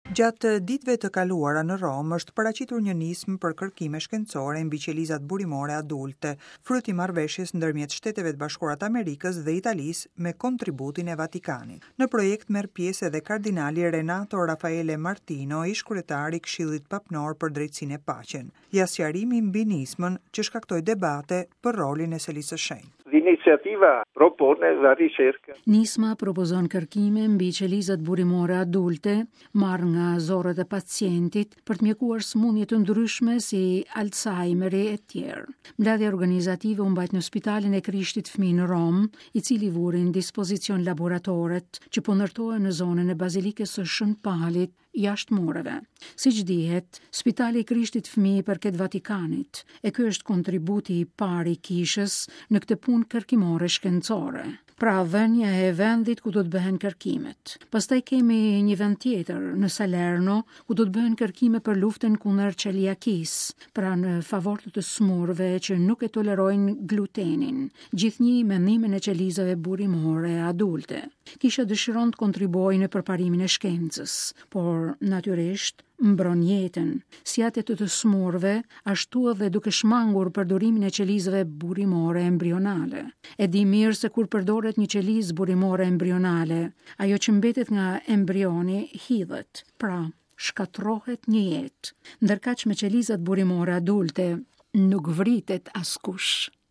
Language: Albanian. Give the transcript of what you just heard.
Gjatë ditëve të kaluara në Rom është paraqitur një nismë për kërkime shkencore mbi qelizat burimore adulte, fruti i marrëveshjes ndërmjet Shteteve të Bashkuara të Amerikës dhe Italisë me kontributin e Vatikanit. Në projekt merr pjesë edhe kardinali Renato Raffaele Martino, ish-kryetari i Këshillit Papnor për Drejtsinë e Paqen. Ja sqarimi mbi nismën që shkaktoi debate për rolin e Selisë së Shenjtë. L'iniziativa propone la ricerca. Nisma propozon kërkime mbi qelizat burimore adulte, marrë nga zorët e pacientit për të mjekuar sëmundje të ndryshme si Alzheimeri e tjerë. Mbledhja organizative u mbajt në Spitalin e Krishtit Fëmijë në Rom, i cili vuri në dispozicion laboratoret që po ndërtohen në zonën e Bazilikës së Shën Palit, jashtë mureve. Siç dihet, Spitali i Krishtit Fëmijë përket Vatikanit, e ky është kontributi i parë i kishës në këtë punë kërkimore shkencore. Pra vënia e vendit ku do të bëhen kërkimet. Pastaj kemi një vend tjetër në Salerno ku do të bëhen kërkime për luftën kundër çeliakisë, pra në favor të smurëve që nuk e tolerojnë glutenin, gjithnjë me mendimin e qelizave burimore adulte. Kisha dëshiron të kontribuojë në përparimin e shkencës, por natyrisht mbron jetën, si atë të smurëve, ashtu edhe duke shmangur përdorimin e qelizave burimore embrionale. E di mirë se kur përdoret një qelizë burimore embrionale, ajo që mbetet nga embrioni hidhet, pra shkatrohet një jetë, ndërkaq me qelizat burimore adulte nuk vritet askush.